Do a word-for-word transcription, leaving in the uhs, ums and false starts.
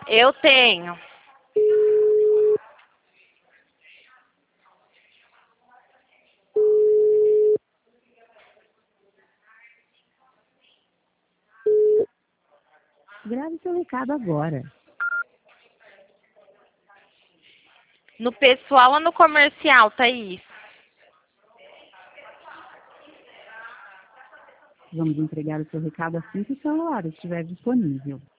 Eu tenho. Grave seu recado agora. No pessoal ou no comercial, Thaís? Vamos entregar o seu recado assim que o celular estiver disponível.